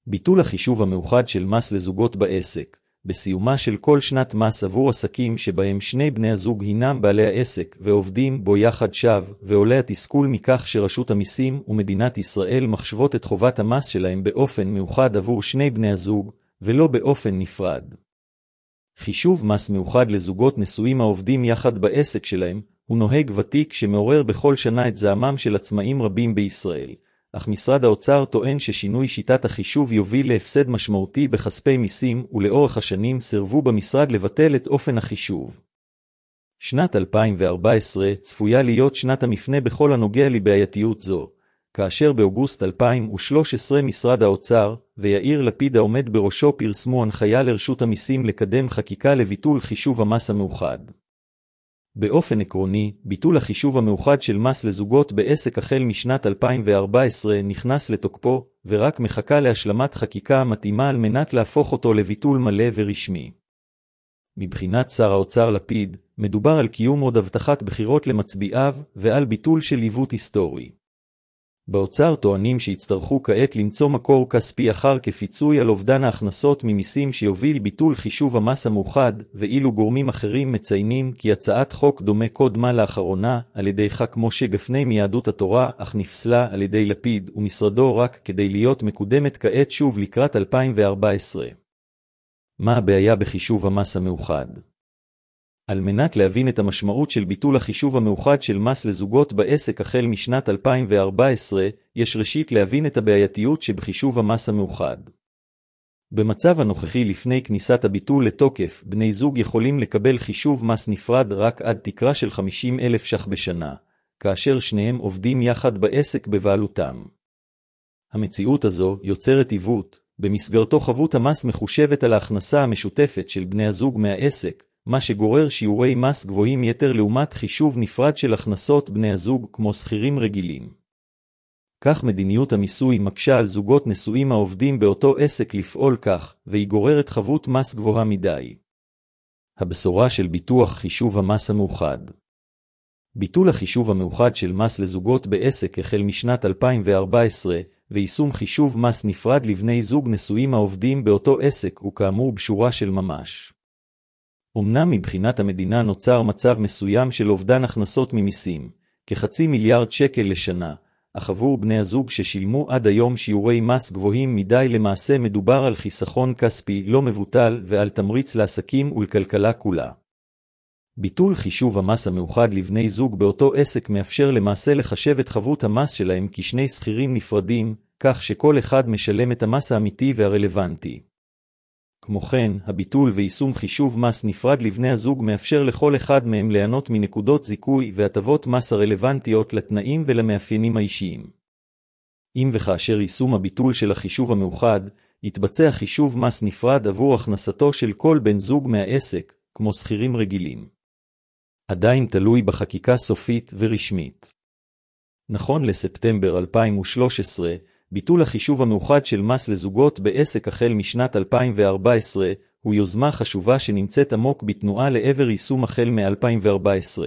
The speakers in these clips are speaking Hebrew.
ביטול החישוב המאוחד של מס לזוגות בעסק. בסיומה של כל שנת מס עבור עסקים שבהם שני בני הזוג הינם בעלי העסק ועובדים בו יחד ועולה התסכול מכך שרשות המיסים ומדינת ישראל מחשבות את חובת המס שלהם באופן מאוחד עבור שני בני הזוג, ולא באופן נפרד. חישוב מס מאוחד לזוגות נשואים העובדים יחד בעסק שלהם, הוא נוהג ותיק שמעורר בכל שנה את זעמם של עצמאים רבים בישראל. אך משרד האוצר טוען ששינוי שיטת החישוב יוביל להפסד משמעותי בכספי מיסים, ולאורך השנים סירבו במשרד לבטל את אופן החישוב. שנת 2014 צפויה להיות שנת המפנה בכל הנוגע לבעייתיות זו, כאשר באוגוסט 2013 משרד האוצר ויאיר לפיד העומד בראשו פרסמו הנחיה לרשות המיסים לקדם חקיקה לביטול חישוב המס המאוחד. באופן עקרוני, ביטול החישוב המאוחד של מס לזוגות בעסק החל משנת 2014 נכנס לתוקפו, ורק מחכה להשלמת חקיקה המתאימה על מנת להפוך אותו לביטול מלא ורשמי. מבחינת שר האוצר לפיד, מדובר על קיום עוד הבטחת בחירות למצביעיו, ועל ביטול של עיוות היסטורי. באוצר טוענים שיצטרכו כעת למצוא מקור כספי אחר כפיצוי על אובדן ההכנסות ממיסים שיוביל ביטול חישוב המס המאוחד, ואילו גורמים אחרים מציינים כי הצעת חוק דומה קודמה לאחרונה על ידי ח"כ משה גפני מיהדות התורה, אך נפסלה על ידי לפיד ומשרדו רק כדי להיות מקודמת כעת שוב לקראת 2014. מה הבעיה בחישוב המס המאוחד? על מנת להבין את המשמעות של ביטול החישוב המאוחד של מס לזוגות בעסק החל משנת 2014, יש ראשית להבין את הבעייתיות שבחישוב המס המאוחד. במצב הנוכחי לפני כניסת הביטול לתוקף, בני זוג יכולים לקבל חישוב מס נפרד רק עד תקרה של 50,000 ש"ח בשנה, כאשר שניהם עובדים יחד בעסק בבעלותם. המציאות הזו יוצרת עיוות, במסגרתו חבות המס מחושבת על ההכנסה המשותפת של בני הזוג מהעסק, מה שגורר שיעורי מס גבוהים יתר לעומת חישוב נפרד של הכנסות בני הזוג כמו שכירים רגילים. כך מדיניות המיסוי מקשה על זוגות נשואים העובדים באותו עסק לפעול כך, והיא גוררת חבות מס גבוהה מדי. הבשורה של ביטוח חישוב המס המאוחד. ביטול החישוב המאוחד של מס לזוגות בעסק החל משנת 2014, ויישום חישוב מס נפרד לבני זוג נשואים העובדים באותו עסק הוא כאמור בשורה של ממש. אמנם מבחינת המדינה נוצר מצב מסוים של אובדן הכנסות ממיסים, כ0.5 מיליארד שקל לשנה, אך עבור בני הזוג ששילמו עד היום שיעורי מס גבוהים מדי למעשה מדובר על חיסכון כספי לא מבוטל ועל תמריץ לעסקים ולכלכלה כולה. ביטול חישוב המס המאוחד לבני זוג באותו עסק מאפשר למעשה לחשב את חבות המס שלהם כשני שכירים נפרדים, כך שכל אחד משלם את המס האמיתי והרלוונטי. כמו כן, הביטול ויישום חישוב מס נפרד לבני הזוג מאפשר לכל אחד מהם ליהנות מנקודות זיכוי והטבות מס הרלוונטיות לתנאים ולמאפיינים האישיים. אם וכאשר יישום הביטול של החישוב המאוחד, יתבצע חישוב מס נפרד עבור הכנסתו של כל בן זוג מהעסק, כמו שכירים רגילים. עדיין תלוי בחקיקה סופית ורשמית. נכון לספטמבר 2013, ביטול החישוב המאוחד של מס לזוגות בעסק החל משנת 2014 הוא יוזמה חשובה שנמצאת עמוק בתנועה לעבר יישום החל מ-2014.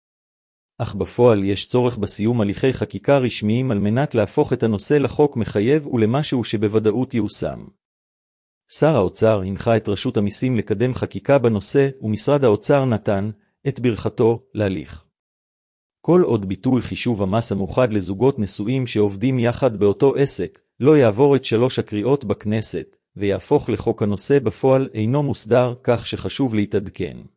אך בפועל יש צורך בסיום הליכי חקיקה רשמיים על מנת להפוך את הנושא לחוק מחייב ולמשהו שבוודאות ייושם. שר האוצר הנחה את רשות המיסים לקדם חקיקה בנושא ומשרד האוצר נתן את ברכתו להליך. כל עוד ביטול חישוב המס המאוחד לזוגות נשואים שעובדים יחד באותו עסק לא יעבור את 3 הקריאות בכנסת ויהפוך לחוק, הנושא בפועל אינו מוסדר, כך שחשוב להתעדכן.